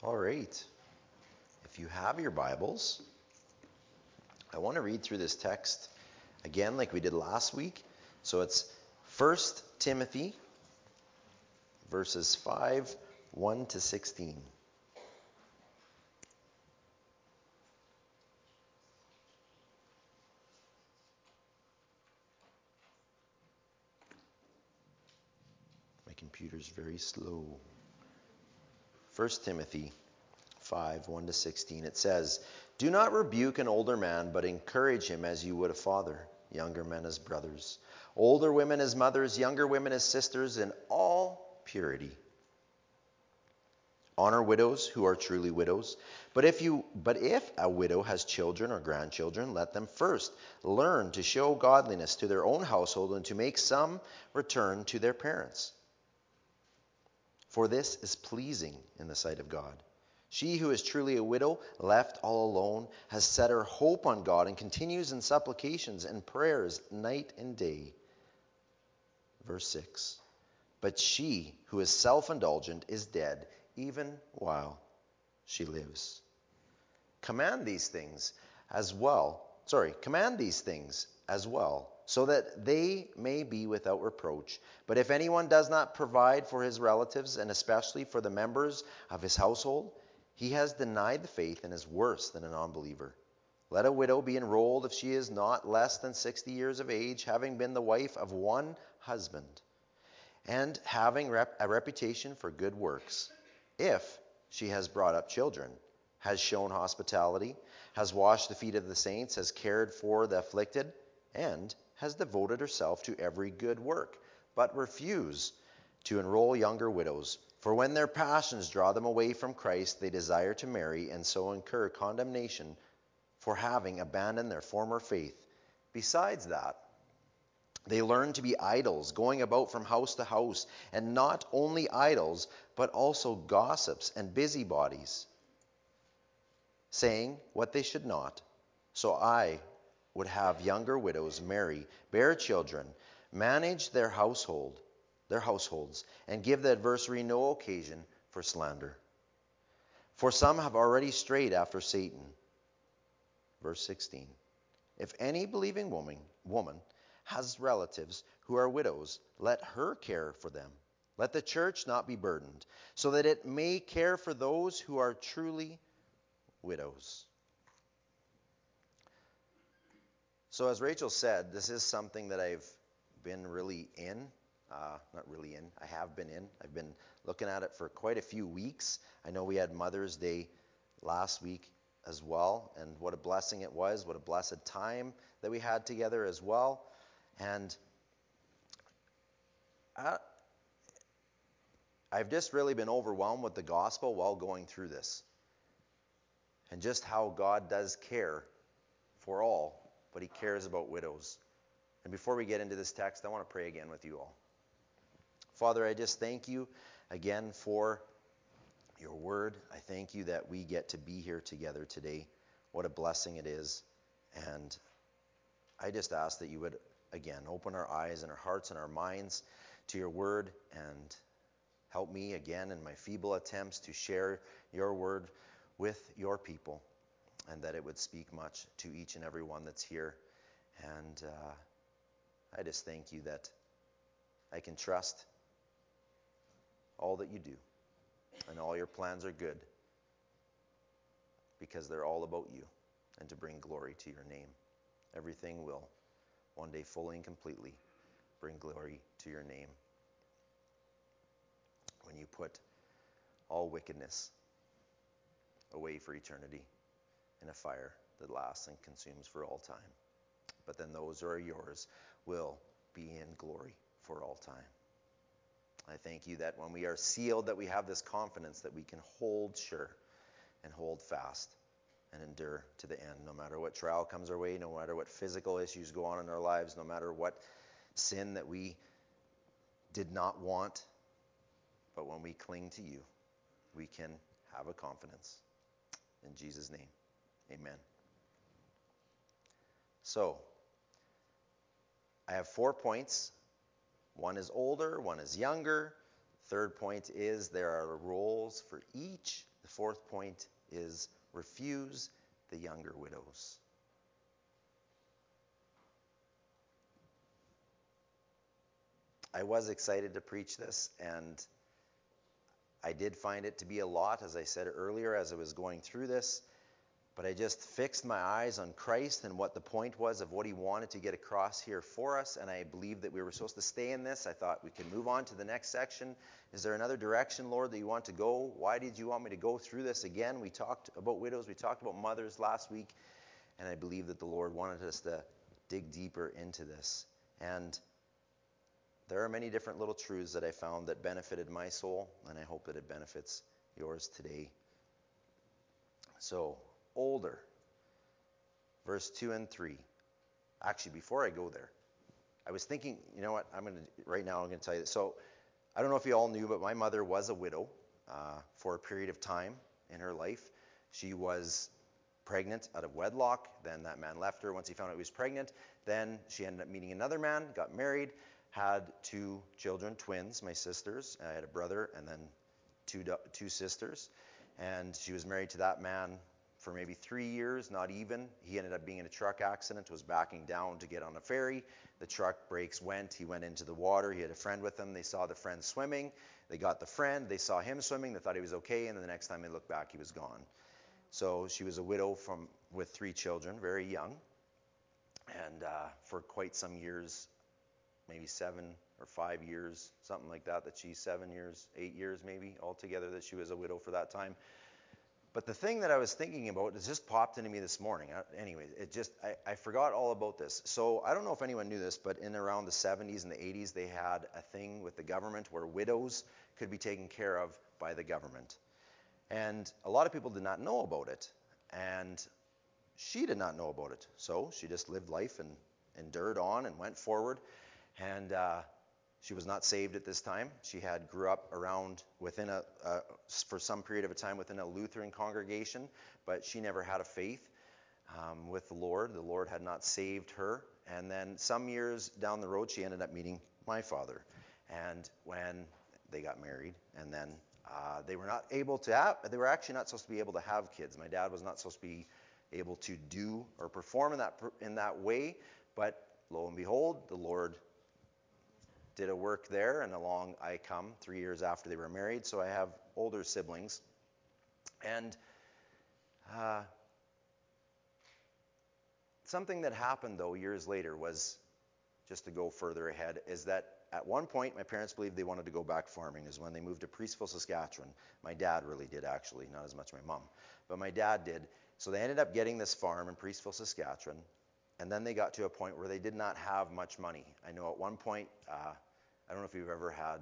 All right. If you have your Bibles, I want to read through this text again like we did last week. So it's 1 Timothy verses 5, 1 to 16. My computer's very slow. 1 Timothy 5, 1 to 16. It says, "Do not rebuke an older man, but encourage him as you would a father, younger men as brothers, older women as mothers, younger women as sisters, in all purity. Honor widows who are truly widows. But if a widow has children or grandchildren, let them first learn to show godliness to their own household and to make some return to their parents. For this is pleasing in the sight of God. She who is truly a widow, left all alone, has set her hope on God and continues in supplications and prayers night and day." Verse 6. "But she who is self-indulgent is dead, even while she lives. Command these things as well, so that they may be without reproach. But if anyone does not provide for his relatives, and especially for the members of his household, he has denied the faith and is worse than a non-believer. Let a widow be enrolled if she is not less than 60 years of age, having been the wife of one husband, and having a reputation for good works. If she has brought up children, has shown hospitality, has washed the feet of the saints, has cared for the afflicted, and has devoted herself to every good work. But refuse to enroll younger widows, for when their passions draw them away from Christ, they desire to marry and so incur condemnation for having abandoned their former faith. Besides that, they learn to be idols, going about from house to house, and not only idols, but also gossips and busybodies, saying what they should not. So I would have younger widows marry, bear children, manage their households, and give the adversary no occasion for slander. For some have already strayed after Satan." Verse 16. "If any believing woman has relatives who are widows, let her care for them. Let the church not be burdened, so that it may care for those who are truly widows." So as Rachel said, this is something that I've been really in. Not really in. I have been in. I've been looking at it for quite a few weeks. I know we had Mother's Day last week as well, and what a blessing it was. What a blessed time that we had together as well. And I've just really been overwhelmed with the gospel while going through this, and just how God does care for all, but he cares about widows. And before we get into this text, I want to pray again with you all. Father, I just thank you again for your word. I thank you that we get to be here together today. What a blessing it is. And I just ask that you would, again, open our eyes and our hearts and our minds to your word, and help me again in my feeble attempts to share your word with your people, and that it would speak much to each and every one that's here. And I just thank you that I can trust all that you do, and all your plans are good, because they're all about you and to bring glory to your name. Everything will one day fully and completely bring glory to your name when you put all wickedness away for eternity in a fire that lasts and consumes for all time. But then those who are yours will be in glory for all time. I thank you that when we are sealed, that we have this confidence that we can hold sure and hold fast and endure to the end, no matter what trial comes our way, no matter what physical issues go on in our lives, no matter what sin that we did not want. But when we cling to you, we can have a confidence. In Jesus' name, amen. So, I have 4 points. One is older, one is younger, third point is there are roles for each. The fourth point is refuse the younger widows. I was excited to preach this, and I did find it to be a lot, as I said earlier, as I was going through this. But I just fixed my eyes on Christ and what the point was of what he wanted to get across here for us. And I believed that we were supposed to stay in this. I thought we could move on to the next section. Is there another direction, Lord, that you want to go? Why did you want me to go through this again? We talked about widows. We talked about mothers last week. And I believe that the Lord wanted us to dig deeper into this. And there are many different little truths that I found that benefited my soul. And I hope that it benefits yours today. So, older. Verse 2 and 3. Actually, before I go there, I was thinking, you know what, I'm going to tell you this. So, I don't know if you all knew, but my mother was a widow for a period of time in her life. She was pregnant out of wedlock. Then that man left her once he found out he was pregnant. Then she ended up meeting another man, got married, had 2 children, twins, my sisters. I had a brother and then two sisters. And she was married to that man for maybe 3 years, not even. He ended up being in a truck accident, was backing down to get on a ferry. The truck brakes went. He went into the water. He had a friend with him. They saw the friend swimming. They got the friend. They saw him swimming. They thought he was okay. And then the next time they looked back, he was gone. So she was a widow with 3 children, very young. And for quite some years, maybe 7 or 5 years, something like that, she's 7 years, 8 years maybe altogether that she was a widow for that time. But the thing that I was thinking about, it just popped into me this morning. Anyway, I forgot all about this. So I don't know if anyone knew this, but in around the 70s and the 80s, they had a thing with the government where widows could be taken care of by the government. And a lot of people did not know about it. And she did not know about it. So she just lived life and endured on and went forward. And she was not saved at this time. She had grew up around for some period of a time within a Lutheran congregation, but she never had a faith with the Lord. The Lord had not saved her. And then some years down the road, she ended up meeting my father. And when they got married, and then they were actually not supposed to be able to have kids. My dad was not supposed to be able to do or perform in that way. But lo and behold, the Lord did a work there, and along I come 3 years after they were married. So I have older siblings. And something that happened, though, years later was, just to go further ahead, is that at one point my parents believed they wanted to go back farming. Is when they moved to Priestville, Saskatchewan. My dad really did, actually, not as much my mom. But my dad did. So they ended up getting this farm in Priestville, Saskatchewan. And then they got to a point where they did not have much money. I know at one point, I don't know if you've ever had,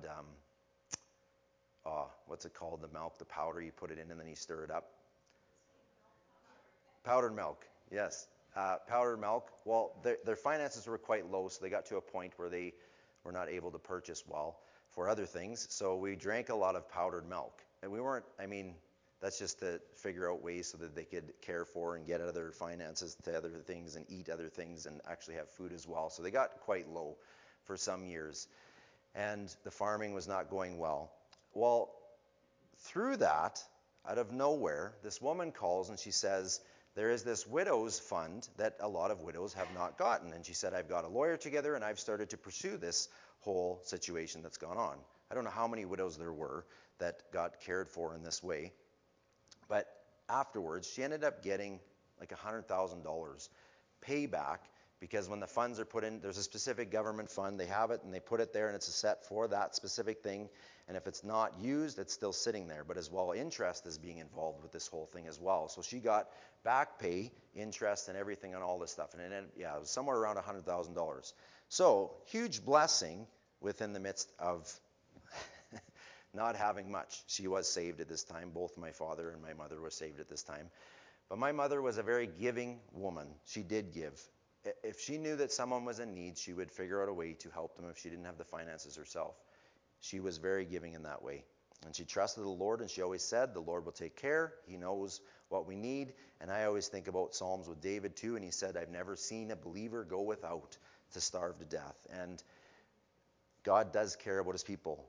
what's it called, the milk, the powder, you put it in and then you stir it up. Powdered milk, yes. Powdered milk. Well, their finances were quite low, so they got to a point where they were not able to purchase well for other things. So we drank a lot of powdered milk. And we weren't, that's just to figure out ways so that they could care for and get other finances to other things and eat other things and actually have food as well. So they got quite low for some years. And the farming was not going well. Well, through that, out of nowhere, this woman calls and she says, there is this widow's fund that a lot of widows have not gotten. And she said, I've got a lawyer together and I've started to pursue this whole situation that's gone on. I don't know how many widows there were that got cared for in this way. But afterwards, she ended up getting like $100,000 payback, because when the funds are put in, there's a specific government fund, they have it and they put it there and it's a set for that specific thing. And if it's not used, it's still sitting there. But as well, interest is being involved with this whole thing as well. So she got back pay, interest, and everything on all this stuff. And it was somewhere around $100,000. So huge blessing within the midst of not having much. She was saved at this time. Both my father and my mother were saved at this time. But my mother was a very giving woman. She did give. If she knew that someone was in need, she would figure out a way to help them if she didn't have the finances herself. She was very giving in that way. And she trusted the Lord, and she always said, the Lord will take care. He knows what we need. And I always think about Psalms with David too, and he said, I've never seen a believer go without to starve to death. And God does care about his people.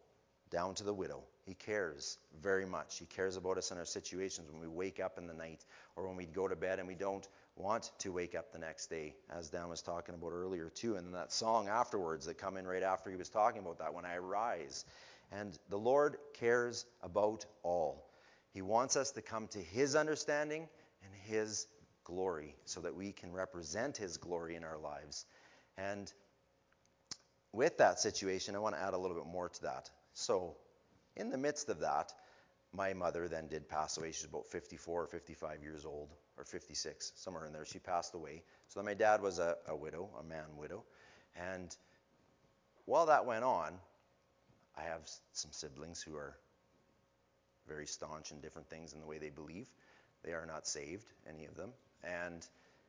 down to the widow. He cares very much. He cares about us in our situations when we wake up in the night or when we go to bed and we don't want to wake up the next day, as Dan was talking about earlier too. And that song afterwards that come in right after he was talking about that, When I Rise. And the Lord cares about all. He wants us to come to his understanding and his glory so that we can represent his glory in our lives. And with that situation, I want to add a little bit more to that. So in the midst of that, my mother then did pass away. She's about 54 or 55 years old, or 56, somewhere in there. She passed away. So then my dad was a widow, a man widow. And while that went on, I have some siblings who are very staunch in different things in the way they believe. They are not saved, any of them. And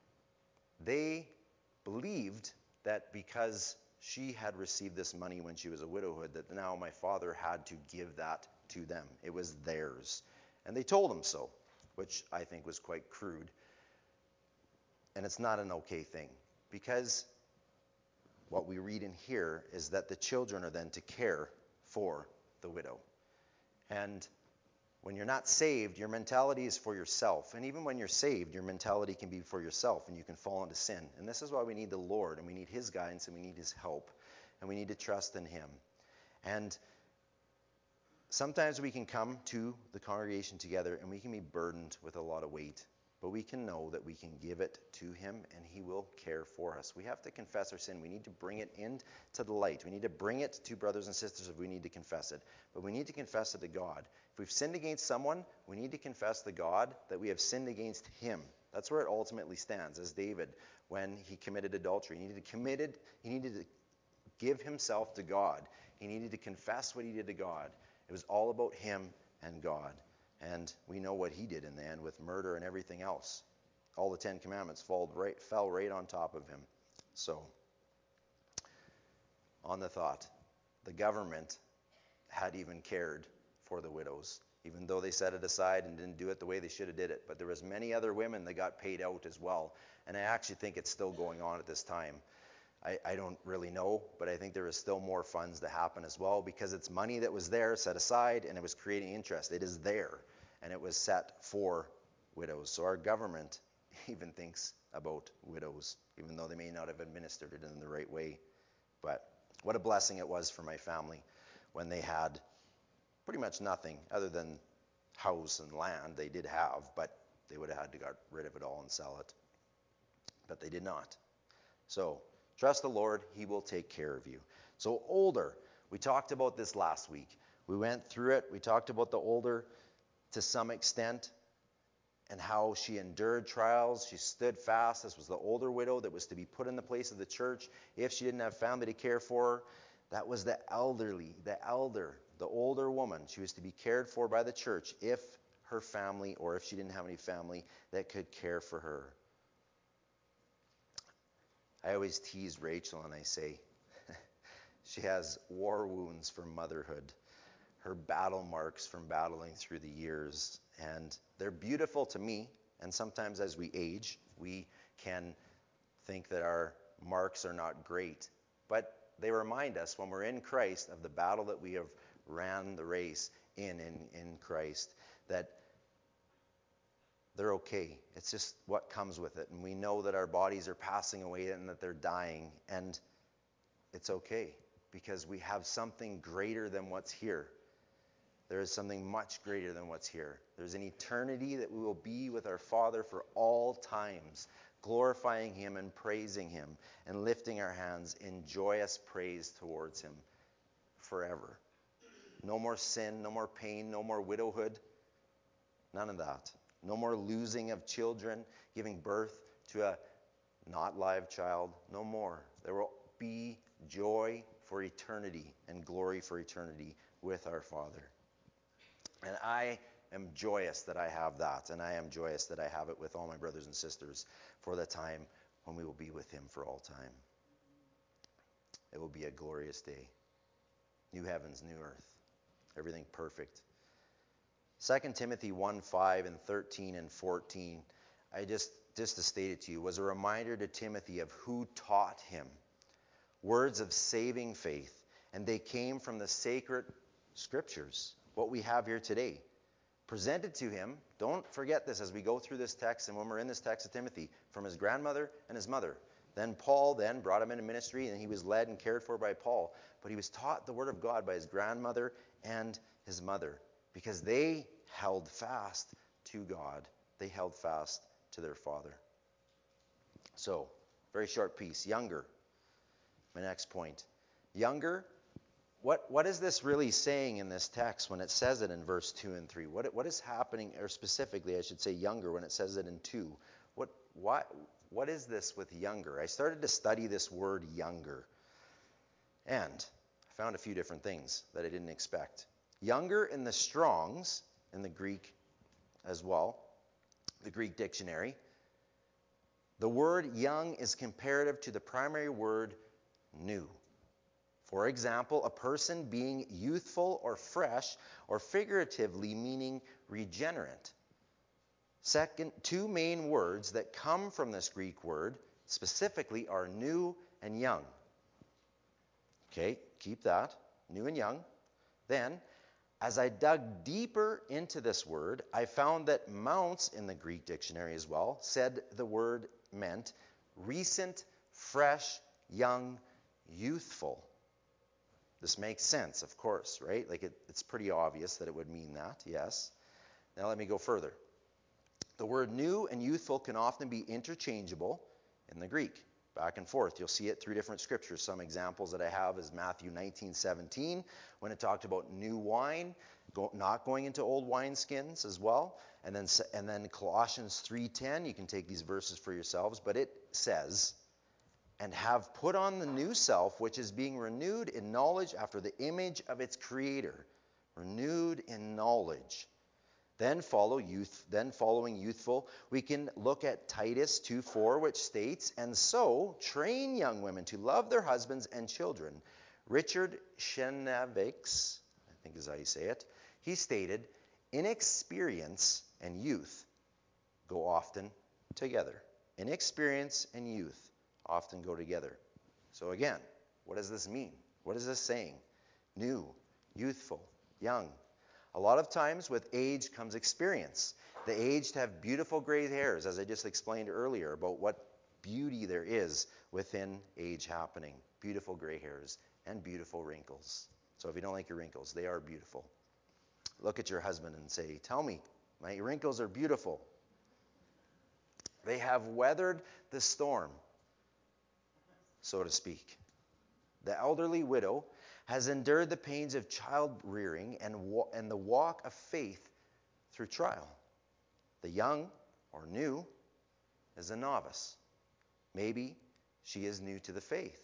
they believed that because she had received this money when she was a widowhood, that now my father had to give that to them. It was theirs. And they told him so, which I think was quite crude. And it's not an okay thing, because what we read in here is that the children are then to care for the widow. And when you're not saved, your mentality is for yourself. And even when you're saved, your mentality can be for yourself, and you can fall into sin. And this is why we need the Lord, and we need his guidance, and we need his help, and we need to trust in him. And sometimes we can come to the congregation together, and we can be burdened with a lot of weight. But we can know that we can give it to him, and he will care for us. We have to confess our sin. We need to bring it into the light. We need to bring it to brothers and sisters if we need to confess it. But we need to confess it to God. If we've sinned against someone, we need to confess to God that we have sinned against him. That's where it ultimately stands, as David, when he committed adultery. He needed to give himself to God. He needed to confess what he did to God. It was all about him and God. And we know what he did in the end with murder and everything else. All the 10 Commandments fell right on top of him. So, on the thought, the government had even cared for the widows, even though they set it aside and didn't do it the way they should have did it. But there was many other women that got paid out as well. And I actually think it's still going on at this time. I don't really know, but I think there is still more funds to happen as well, because it's money that was there, set aside, and it was creating interest. It is there, and it was set for widows. So our government even thinks about widows, even though they may not have administered it in the right way. But what a blessing it was for my family when they had pretty much nothing other than house and land. They did have, but they would have had to get rid of it all and sell it. But they did not. So trust the Lord, he will take care of you. So older, we talked about this last week. We went through it. We talked about the older to some extent and how she endured trials. She stood fast. This was the older widow that was to be put in the place of the church if she didn't have family to care for her. That was the older woman. She was to be cared for by the church if her family, or if she didn't have any family that could care for her. I always tease Rachel and I say, she has war wounds from motherhood, her battle marks from battling through the years. And they're beautiful to me. And sometimes as we age, we can think that our marks are not great. But they remind us when we're in Christ of the battle that we have ran the race in Christ, that they're okay. It's just what comes with it. And we know that our bodies are passing away and that they're dying. And it's okay, because we have something greater than what's here. There is something much greater than what's here. There's an eternity that we will be with our Father for all times, glorifying him and praising him and lifting our hands in joyous praise towards him forever. No more sin, no more pain, no more widowhood. None of that. No more losing of children, giving birth to a not live child. No more. There will be joy for eternity and glory for eternity with our Father. And I am joyous that I have that. And I am joyous that I have it with all my brothers and sisters for the time when we will be with him for all time. It will be a glorious day. New heavens, new earth. Everything perfect. 2 Timothy 1:5 and 13 and 14, I just to state it to you, was a reminder to Timothy of who taught him words of saving faith. And they came from the sacred scriptures, what we have here today, presented to him. Don't forget this as we go through this text and when we're in this text of Timothy, from his grandmother and his mother. Then Paul then brought him into ministry, and he was led and cared for by Paul. But he was taught the word of God by his grandmother and his mother, because they held fast to God. They held fast to their father. So, very short piece. Younger. My next point. Younger. What is this really saying in this text when it says it in verse 2 and 3? What is happening, or specifically, I should say younger, when it says it in 2? What is this with younger? I started to study this word younger, and I found a few different things that I didn't expect. Younger in the Strong's, in the Greek as well, the Greek dictionary, the word young is comparative to the primary word new. For example, a person being youthful or fresh, or figuratively meaning regenerate. Second, two main words that come from this Greek word specifically are new and young. Okay, keep that, new and young. Then, as I dug deeper into this word, I found that Mounce in the Greek dictionary as well said the word meant recent, fresh, young, youthful. This makes sense, of course, right? Like it's pretty obvious that it would mean that, yes. Now let me go further. The word new and youthful can often be interchangeable in the Greek, back and forth. You'll see it through different scriptures. Some examples that I have is Matthew 19:17, when it talked about new wine, not going into old wineskins as well. And then Colossians 3:10, you can take these verses for yourselves, but it says, and have put on the new self, which is being renewed in knowledge after the image of its creator. Renewed in knowledge. Then following youthful, we can look at Titus 2:4, which states, and so train young women to love their husbands and children. Richard Chenevix, I think is how you say it, he stated, inexperience and youth go often together. Inexperience and youth often go together. So again, what does this mean? What is this saying? New, youthful, young. A lot of times with age comes experience. The aged have beautiful gray hairs, as I just explained earlier about what beauty there is within age happening. Beautiful gray hairs and beautiful wrinkles. So if you don't like your wrinkles, they are beautiful. Look at your husband and say, tell me, my wrinkles are beautiful. They have weathered the storm, so to speak. The elderly widow has endured the pains of child rearing and the walk of faith through trial. The young, or new, is a novice. Maybe she is new to the faith.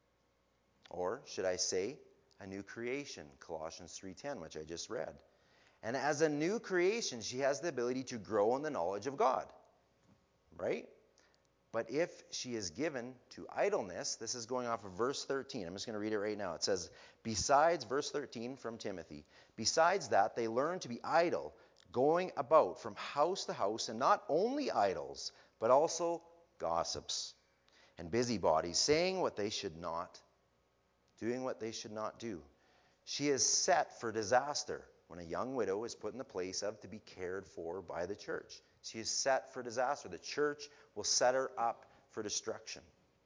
Or should I say, a new creation, Colossians 3:10, which I just read. And as a new creation, she has the ability to grow in the knowledge of God. Right? But if she is given to idleness, this is going off of verse 13. I'm just going to read it right now. It says, besides, verse 13 from Timothy, besides that, they learn to be idle, going about from house to house, and not only idols, but also gossips and busybodies, saying what they should not, doing what they should not do. She is set for disaster when a young widow is put in the place of to be cared for by the church. She is set for disaster. The church will set her up for destruction.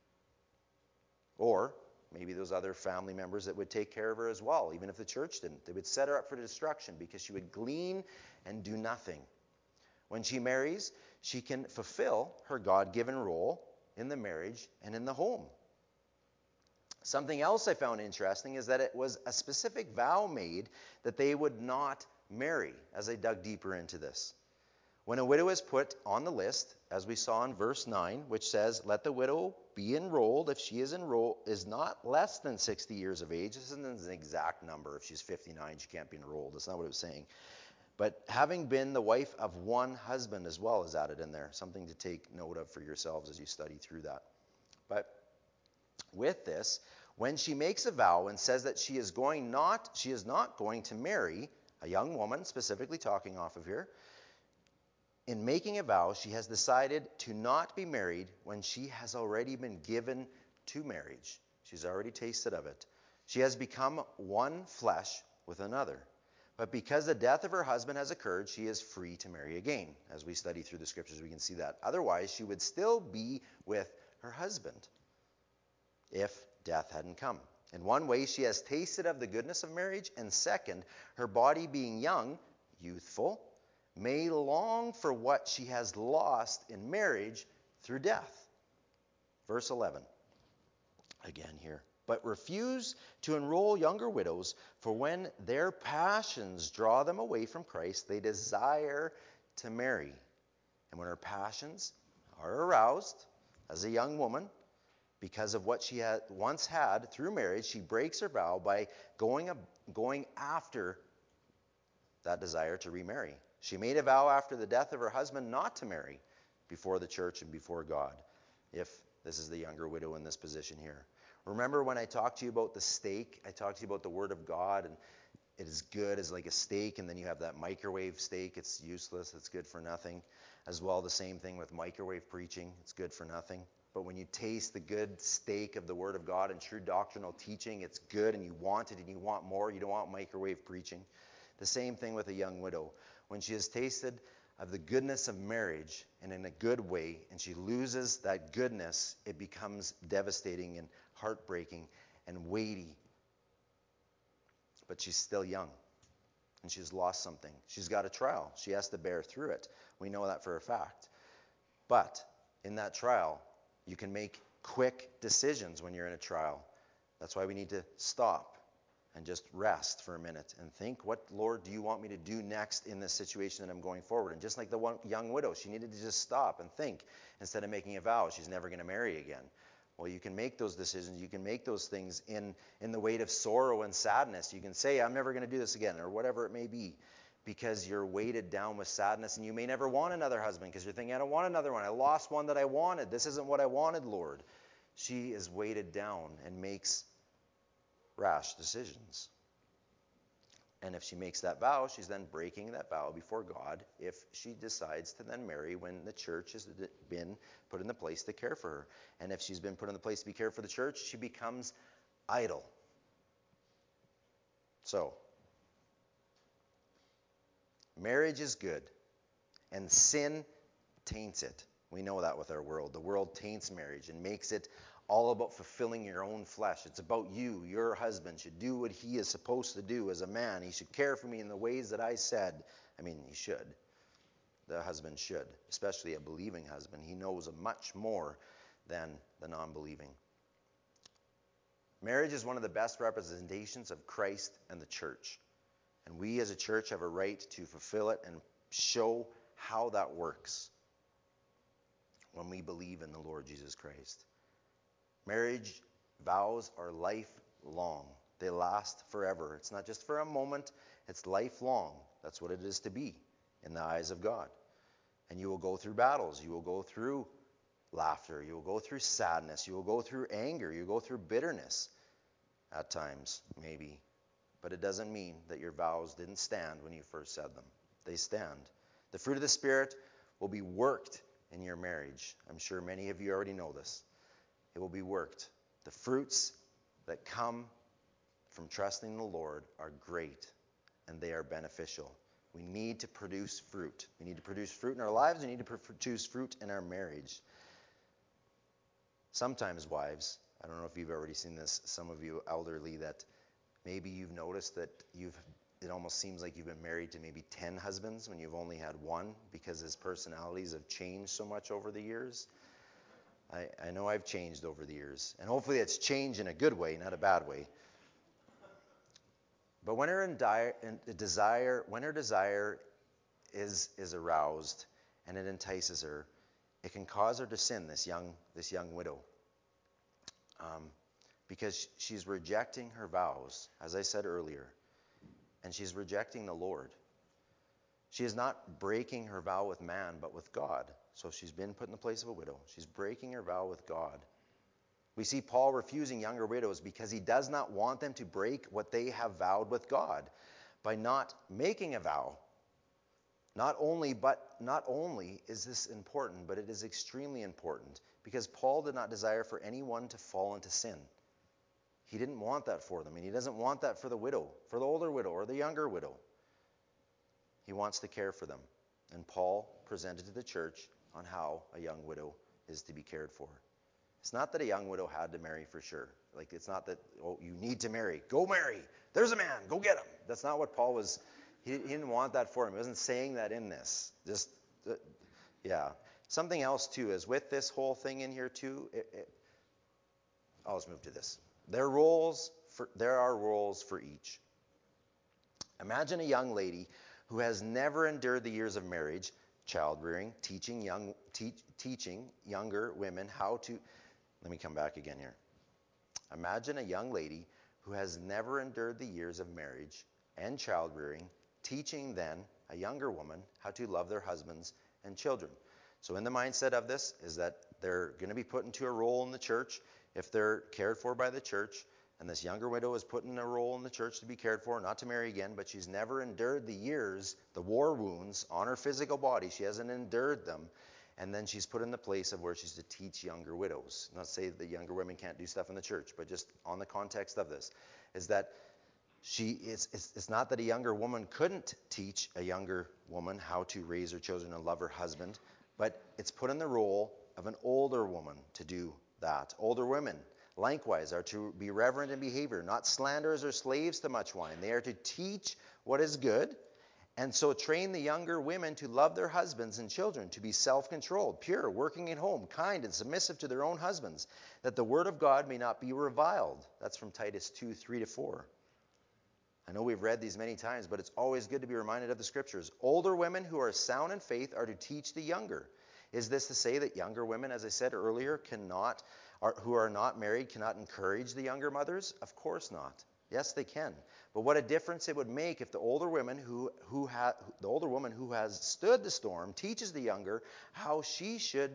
Or maybe those other family members that would take care of her as well, even if the church didn't. They would set her up for destruction because she would glean and do nothing. When she marries, she can fulfill her God-given role in the marriage and in the home. Something else I found interesting is that it was a specific vow made that they would not marry, as I dug deeper into this. When a widow is put on the list, as we saw in verse 9, which says, let the widow be enrolled if she is not less than 60 years of age. This isn't an exact number. If she's 59, she can't be enrolled. That's not what it was saying. But having been the wife of one husband as well is added in there. Something to take note of for yourselves as you study through that. But with this, when she makes a vow and says that she is not going to marry a young woman, specifically talking off of here, in making a vow, she has decided to not be married when she has already been given to marriage. She's already tasted of it. She has become one flesh with another. But because the death of her husband has occurred, she is free to marry again. As we study through the scriptures, we can see that. Otherwise, she would still be with her husband if death hadn't come. In one way, she has tasted of the goodness of marriage, and second, her body being young, youthful, may long for what she has lost in marriage through death. Verse 11, again here. But refuse to enroll younger widows, for when their passions draw them away from Christ, they desire to marry. And when her passions are aroused as a young woman, because of what she had once had through marriage, she breaks her vow by going after that desire to remarry. She made a vow after the death of her husband not to marry before the church and before God, if this is the younger widow in this position here. Remember when I talked to you about the steak, I talked to you about the Word of God, and it is good as like a steak, and then you have that microwave steak. It's useless. It's good for nothing. As well, the same thing with microwave preaching. It's good for nothing. But when you taste the good steak of the Word of God and true doctrinal teaching, it's good, and you want it, and you want more. You don't want microwave preaching. The same thing with a young widow. When she has tasted of the goodness of marriage, and in a good way, and she loses that goodness, it becomes devastating and heartbreaking and weighty. But she's still young, and she's lost something. She's got a trial. She has to bear through it. We know that for a fact. But in that trial, you can make quick decisions when you're in a trial. That's why we need to stop and just rest for a minute and think, what, Lord, do you want me to do next in this situation that I'm going forward? And just like the one young widow, she needed to just stop and think instead of making a vow she's never going to marry again. Well, you can make those decisions. You can make those things in the weight of sorrow and sadness. You can say, I'm never going to do this again, or whatever it may be, because you're weighted down with sadness, and you may never want another husband because you're thinking, I don't want another one. I lost one that I wanted. This isn't what I wanted, Lord. She is weighted down and makes rash decisions. And if she makes that vow, she's then breaking that vow before God if she decides to then marry when the church has been put in the place to care for her. And if she's been put in the place to be cared for the church, she becomes idle. So, marriage is good, and sin taints it. We know that with our world. The world taints marriage and makes it all about fulfilling your own flesh. It's about you. Your husband should do what he is supposed to do as a man. He should care for me in the ways that I said. I mean, he should. The husband should, especially a believing husband. He knows much more than the non-believing. Marriage is one of the best representations of Christ and the church. And we as a church have a right to fulfill it and show how that works when we believe in the Lord Jesus Christ. Marriage vows are lifelong. They last forever. It's not just for a moment, it's lifelong. That's what it is to be in the eyes of God. And you will go through battles. You will go through laughter. You will go through sadness. You will go through anger. You will go through bitterness at times, maybe. But it doesn't mean that your vows didn't stand when you first said them. They stand. The fruit of the Spirit will be worked in your marriage. I'm sure many of you already know this. It will be worked. The fruits that come from trusting the Lord are great, and they are beneficial. We need to produce fruit. We need to produce fruit in our lives. We need to produce fruit in our marriage. Sometimes, wives, I don't know if you've already seen this, some of you elderly, that maybe you've noticed that it almost seems like you've been married to maybe 10 husbands when you've only had one because his personalities have changed so much over the years. I know I've changed over the years, and hopefully it's changed in a good way, not a bad way. But when her desire is aroused and it entices her, it can cause her to sin, this young widow, because she's rejecting her vows, as I said earlier, and she's rejecting the Lord. She is not breaking her vow with man, but with God. So she's been put in the place of a widow. She's breaking her vow with God. We see Paul refusing younger widows because he does not want them to break what they have vowed with God by not making a vow. Not only is this important, but it is extremely important because Paul did not desire for anyone to fall into sin. He didn't want that for them, and he doesn't want that for the widow, for the older widow or the younger widow. He wants to care for them. And Paul presented to the church on how a young widow is to be cared for. It's not that a young widow had to marry for sure. Like, it's not that, oh, you need to marry. Go marry. There's a man. Go get him. That's not what Paul was. He didn't want that for him. He wasn't saying that in this. Yeah. Something else, too, is with this whole thing in here, too, I'll just move to this. There are roles for each. Imagine a young lady who has never endured the years of marriage, child-rearing, teaching younger women how to... Let me come back again here. Imagine a young lady who has never endured the years of marriage and child-rearing, teaching then a younger woman how to love their husbands and children. So in the mindset of this is that they're going to be put into a role in the church if they're cared for by the church. And this younger widow is put in a role in the church to be cared for, not to marry again, but she's never endured the years, the war wounds on her physical body. She hasn't endured them. And then she's put in the place of where she's to teach younger widows. Not to say that younger women can't do stuff in the church, but just on the context of this, is that it's not that a younger woman couldn't teach a younger woman how to raise her children and love her husband, but it's put in the role of an older woman to do that. Older women, likewise, are to be reverent in behavior, not slanderers or slaves to much wine. They are to teach what is good, and so train the younger women to love their husbands and children, to be self-controlled, pure, working at home, kind, and submissive to their own husbands, that the word of God may not be reviled. That's from Titus 2:3-4. I know we've read these many times, but it's always good to be reminded of the scriptures. Older women who are sound in faith are to teach the younger. Is this to say that younger women, as I said earlier, who are not married cannot encourage the younger mothers? Of course not. Yes, they can. But what a difference it would make if the older woman who has stood the storm teaches the younger how she stood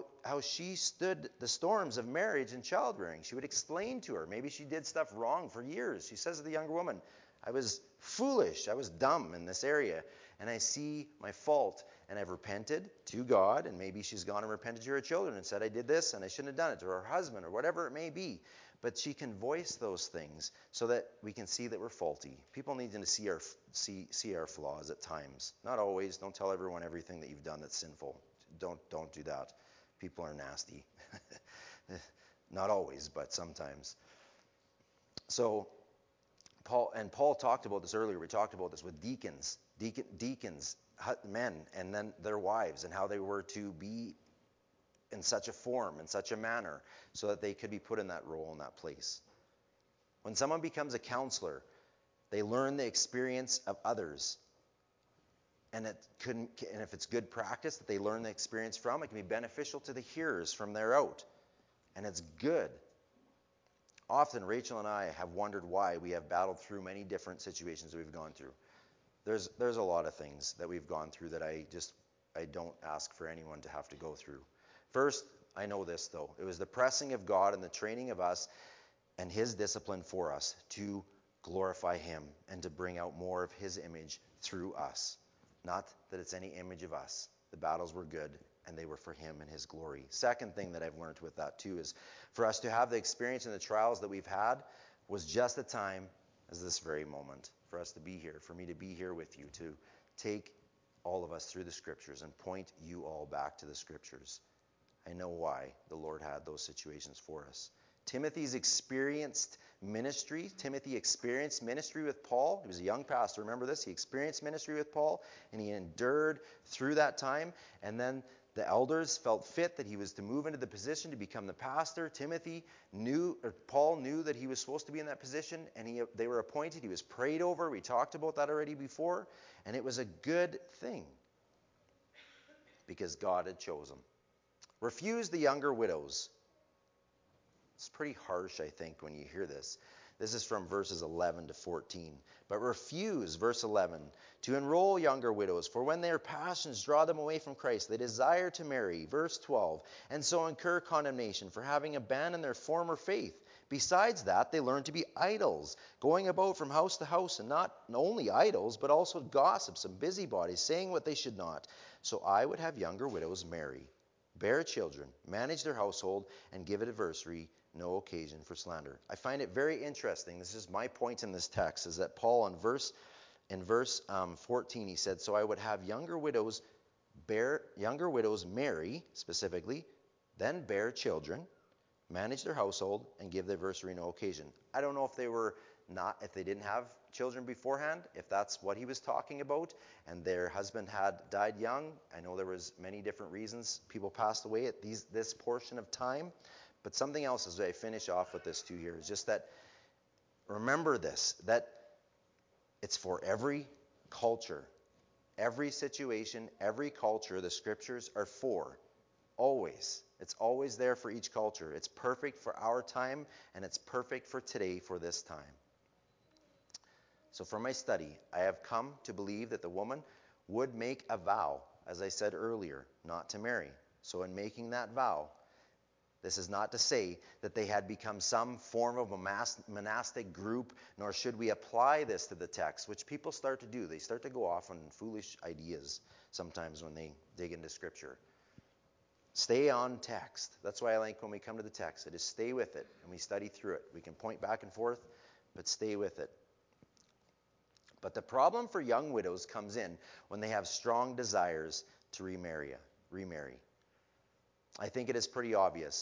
the storms of marriage and childbearing. She would explain to her. Maybe she did stuff wrong for years. She says to the younger woman, I was foolish, I was dumb in this area, and I see my fault, and I've repented to God, and maybe she's gone and repented to her children and said, I did this, and I shouldn't have done it, to her husband, or whatever it may be. But she can voice those things so that we can see that we're faulty. People need to see our flaws at times. Not always. Don't tell everyone everything that you've done that's sinful. Don't do that. People are nasty. Not always, but sometimes. So, Paul talked about this earlier. We talked about this with deacons, men, and then their wives, and how they were to be in such a form, in such a manner, so that they could be put in that role, in that place. When someone becomes a counselor, they learn the experience of others. And if it's good practice that they learn the experience from, it can be beneficial to the hearers from there out. And it's good. Often, Rachel and I have wondered why we have battled through many different situations that we've gone through. There's a lot of things that we've gone through that I don't ask for anyone to have to go through. First, I know this, though. It was the pressing of God and the training of us and his discipline for us to glorify him and to bring out more of his image through us. Not that it's any image of us. The battles were good, and they were for him and his glory. Second thing that I've learned with that, too, is for us to have the experience and the trials that we've had was just the time as this very moment for us to be here, for me to be here with you, to take all of us through the scriptures and point you all back to the scriptures. I know why the Lord had those situations for us. Timothy experienced ministry with Paul. He was a young pastor. Remember this? He experienced ministry with Paul, and he endured through that time. And then the elders felt fit that he was to move into the position to become the pastor. Paul knew that he was supposed to be in that position, and they were appointed. He was prayed over. We talked about that already before. And it was a good thing because God had chosen him. Refuse the younger widows. It's pretty harsh, I think, when you hear this. This is from verses 11 to 14. But refuse, verse 11, to enroll younger widows, for when their passions draw them away from Christ, they desire to marry, verse 12, and so incur condemnation for having abandoned their former faith. Besides that, they learn to be idols, going about from house to house, and not only idols, but also gossips and busybodies, saying what they should not. So I would have younger widows marry, bear children, manage their household, and give adversary no occasion for slander. I find it very interesting. This is my point in this text, is that Paul in verse 14, he said, so I would have younger widows marry, specifically, then bear children, manage their household, and give the adversary no occasion. I don't know if they didn't have children beforehand, if that's what he was talking about, and their husband had died young. I know there was many different reasons people passed away at this portion of time. But something else as I finish off with this too here is just that, remember this, that it's for every culture, every situation, every culture, the scriptures are for. Always. It's always there for each culture. It's perfect for our time, and it's perfect for today, for this time. So from my study, I have come to believe that the woman would make a vow, as I said earlier, not to marry. So in making that vow, this is not to say that they had become some form of a monastic group, nor should we apply this to the text, which people start to do. They start to go off on foolish ideas sometimes when they dig into Scripture. Stay on text. That's why I like when we come to the text. It is stay with it, and we study through it. We can point back and forth, but stay with it. But the problem for young widows comes in when they have strong desires to remarry. I think it is pretty obvious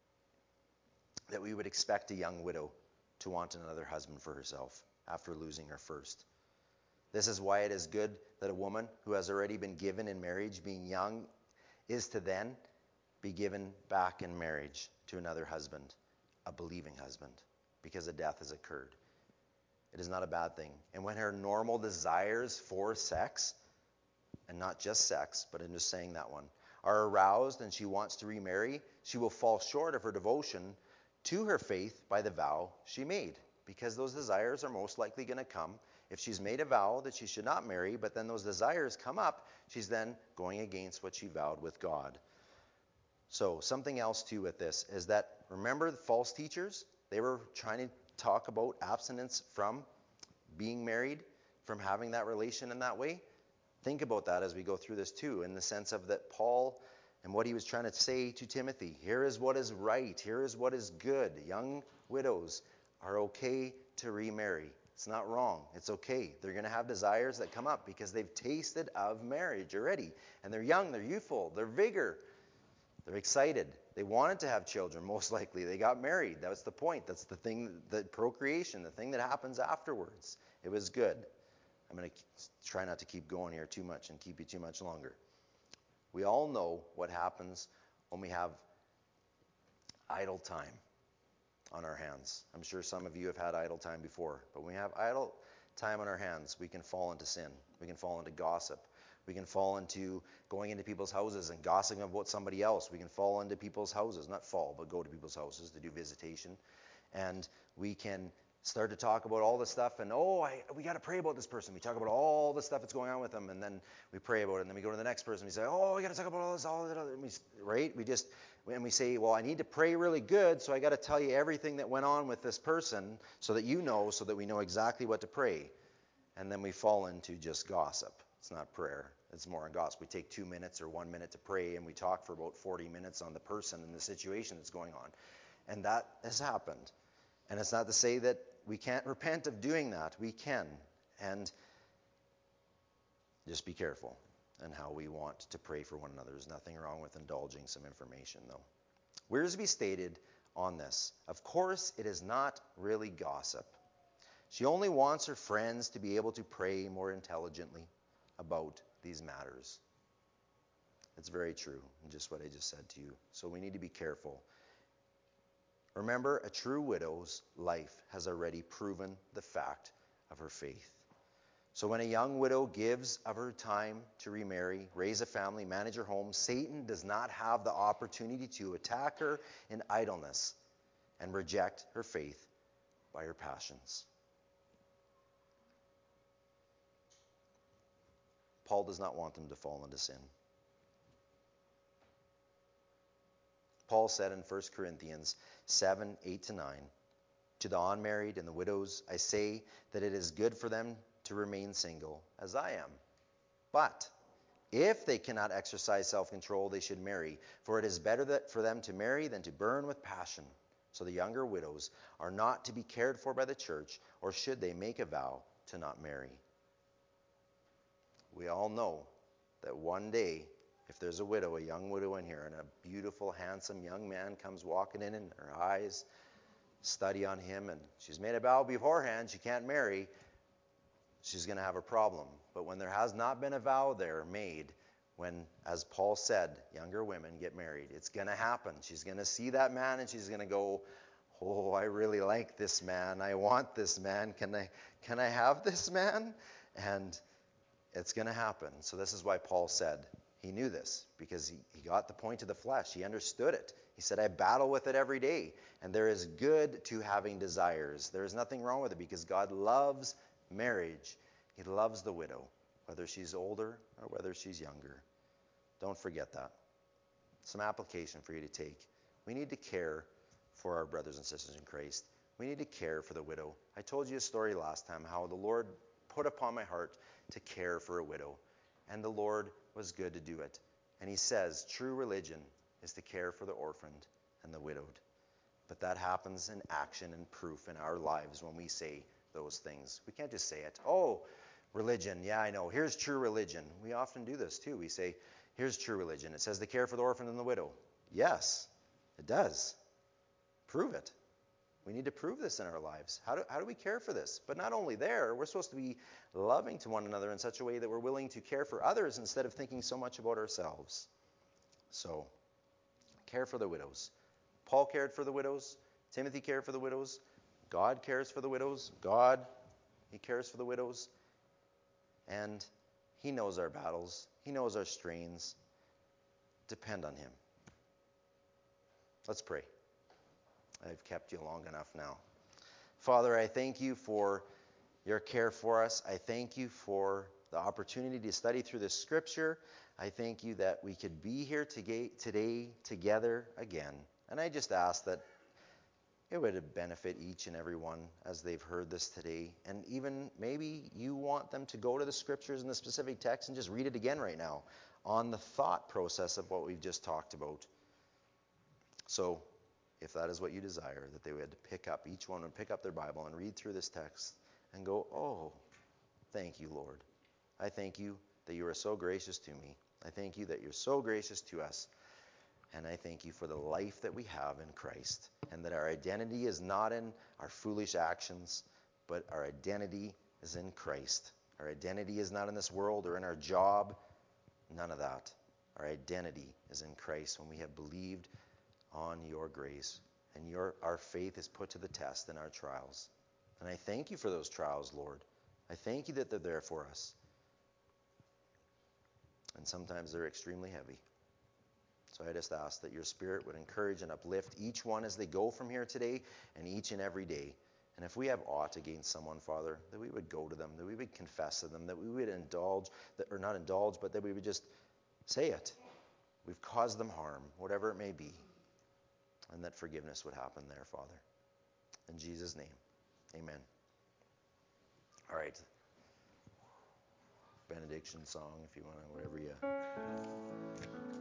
that we would expect a young widow to want another husband for herself after losing her first. This is why it is good that a woman who has already been given in marriage, being young, is to then be given back in marriage to another husband, a believing husband, because a death has occurred. It is not a bad thing. And when her normal desires for sex, and not just sex, but I'm just saying that one, are aroused and she wants to remarry, she will fall short of her devotion to her faith by the vow she made, because those desires are most likely going to come. If she's made a vow that she should not marry, but then those desires come up, she's then going against what she vowed with God. So something else too with this is that, remember the false teachers? They were trying to talk about abstinence from being married, from having that relation in that way. Think about that as we go through this too, in the sense of that Paul and what he was trying to say to Timothy. Here is what is right. Here is what is good. Young widows are okay to remarry. It's not wrong. It's okay. They're going to have desires that come up because they've tasted of marriage already. And they're young, they're youthful, they're vigor. They're excited. They wanted to have children, most likely. They got married. That's the point. That's the thing, the procreation, the thing that happens afterwards. It was good. I'm going to try not to keep going here too much and keep you too much longer. We all know what happens when we have idle time on our hands. I'm sure some of you have had idle time before, but when we have idle time on our hands, we can fall into sin. We can fall into gossip. We can fall into going into people's houses and gossiping about somebody else. We can fall into people's houses, not fall, but go to people's houses to do visitation. And we can start to talk about all this stuff, and we got to pray about this person. We talk about all the stuff that's going on with them, and then we pray about it, and then we go to the next person. We say, we got to talk about all this, all that other, right? And we say, well, I need to pray really good, so I got to tell you everything that went on with this person, so that you know, so that we know exactly what to pray. And then we fall into just gossip. It's not prayer. It's more on gossip. We take 2 minutes or 1 minute to pray, and we talk for about 40 minutes on the person and the situation that's going on. And that has happened. And it's not to say that we can't repent of doing that. We can. And just be careful in how we want to pray for one another. There's nothing wrong with indulging some information, though. Wiersbe stated on this, of course, it is not really gossip. She only wants her friends to be able to pray more intelligently about these matters. It's very true, and just what I just said to you. So we need to be careful. Remember, a true widow's life has already proven the fact of her faith. So when a young widow gives of her time to remarry, raise a family, manage her home, Satan does not have the opportunity to attack her in idleness and reject her faith by her passions. Paul does not want them to fall into sin. Paul said in 1 Corinthians 7, 8-9, to the unmarried and the widows, I say that it is good for them to remain single, as I am. But if they cannot exercise self-control, they should marry, for it is better for them to marry than to burn with passion So the younger widows are not to be cared for by the church, or should they make a vow to not marry. We all know that one day, if there's a widow, a young widow in here, and a beautiful, handsome young man comes walking in, and her eyes study on him, and she's made a vow beforehand, she can't marry, she's going to have a problem. But when there has not been a vow there made, when, as Paul said, younger women get married, it's going to happen. She's going to see that man, and she's going to go, oh, I really like this man. I want this man. Can I have this man? And it's going to happen. So this is why Paul said he knew this, because he got the point of the flesh. He understood it. He said, I battle with it every day. And there is good to having desires. There is nothing wrong with it, because God loves marriage. He loves the widow, whether she's older or whether she's younger. Don't forget that. Some application for you to take. We need to care for our brothers and sisters in Christ. We need to care for the widow. I told you a story last time how the Lord put upon my heart to care for a widow. And the Lord was good to do it. And he says true religion is to care for the orphaned and the widowed. But that happens in action and proof in our lives when we say those things. We can't just say it. Oh, religion, yeah, I know. Here's true religion. We often do this too. We say, here's true religion. It says to care for the orphan and the widow. Yes, it does. Prove it. We need to prove this in our lives. How do we care for this? But not only there, we're supposed to be loving to one another in such a way that we're willing to care for others instead of thinking so much about ourselves. So, care for the widows. Paul cared for the widows. Timothy cared for the widows. God cares for the widows. He cares for the widows. And he knows our battles. He knows our strains. Depend on him. Let's pray. I've kept you long enough now. Father, I thank you for your care for us. I thank you for the opportunity to study through this scripture. I thank you that we could be here today together again. And I just ask that it would benefit each and every one as they've heard this today. And even maybe you want them to go to the scriptures in the specific text and just read it again right now on the thought process of what we've just talked about. So, if that is what you desire, that they would each one would pick up their Bible and read through this text and go, oh, thank you, Lord. I thank you that you are so gracious to me. I thank you that you're so gracious to us. And I thank you for the life that we have in Christ, and that our identity is not in our foolish actions, but our identity is in Christ. Our identity is not in this world or in our job. None of that. Our identity is in Christ when we have believed on your grace, and our faith is put to the test in our trials. And I thank you for those trials, Lord. I thank you that they're there for us. And sometimes they're extremely heavy. So I just ask that your Spirit would encourage and uplift each one as they go from here today and each and every day. And if we have aught against someone, Father, that we would go to them, that we would confess to them, that we would not indulge, but that we would just say it. We've caused them harm, whatever it may be. And that forgiveness would happen there, Father. In Jesus' name, amen. All right. Benediction song, if you want to, whatever you...